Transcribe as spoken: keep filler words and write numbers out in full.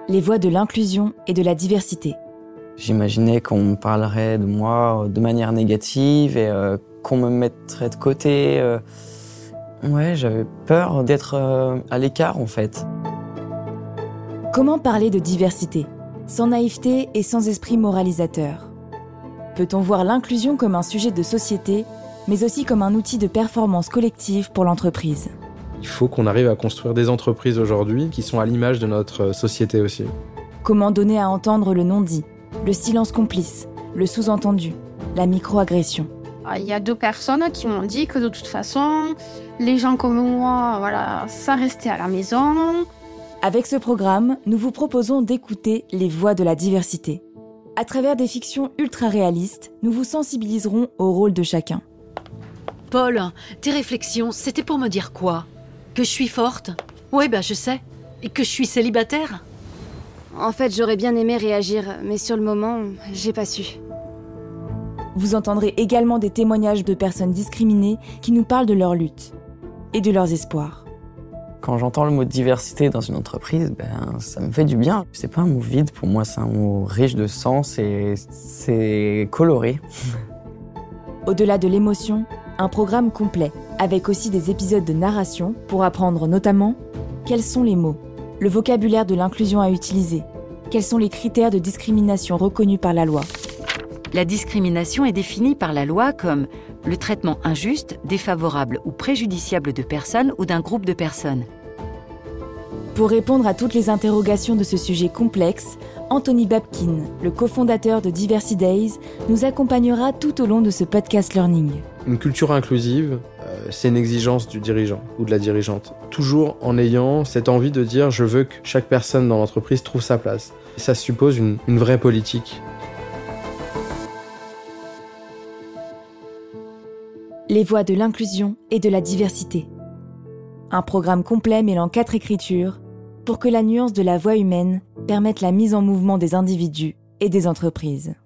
Les voix de l'inclusion et de la diversité. J'imaginais qu'on parlerait de moi de manière négative et euh, qu'on me mettrait de côté. Euh... Ouais, j'avais peur d'être euh, à l'écart en fait. Comment parler de diversité, sans naïveté et sans esprit moralisateur ? Peut-on voir l'inclusion comme un sujet de société, mais aussi comme un outil de performance collective pour l'entreprise ? Il faut qu'on arrive à construire des entreprises aujourd'hui qui sont à l'image de notre société aussi. Comment donner à entendre le non-dit, le silence complice, le sous-entendu, la micro-agression ? Il y a deux personnes qui m'ont dit que de toute façon, les gens comme moi, voilà, ça restait à la maison. Avec ce programme, nous vous proposons d'écouter les voix de la diversité. À travers des fictions ultra réalistes, nous vous sensibiliserons au rôle de chacun. Paul, tes réflexions, c'était pour me dire quoi ? Que je suis forte ? Oui, bah je sais. Et que je suis célibataire ? En fait, j'aurais bien aimé réagir, mais sur le moment, j'ai pas su. Vous entendrez également des témoignages de personnes discriminées qui nous parlent de leur lutte et de leurs espoirs. Quand j'entends le mot diversité dans une entreprise, ben, ça me fait du bien. C'est pas un mot vide, pour moi c'est un mot riche de sens et c'est coloré. Au-delà de l'émotion, un programme complet, avec aussi des épisodes de narration pour apprendre notamment quels sont les mots, le vocabulaire de l'inclusion à utiliser, quels sont les critères de discrimination reconnus par la loi. La discrimination est définie par la loi comme le traitement injuste, défavorable ou préjudiciable de personnes ou d'un groupe de personnes. Pour répondre à toutes les interrogations de ce sujet complexe, Anthony Babkin, le cofondateur de Diversity Days, nous accompagnera tout au long de ce podcast learning. Une culture inclusive, euh, c'est une exigence du dirigeant ou de la dirigeante. Toujours en ayant cette envie de dire « je veux que chaque personne dans l'entreprise trouve sa place ». Ça suppose une, une vraie politique. Les voix de l'inclusion et de la diversité. Un programme complet mêlant quatre écritures pour que la nuance de la voix humaine permette la mise en mouvement des individus et des entreprises.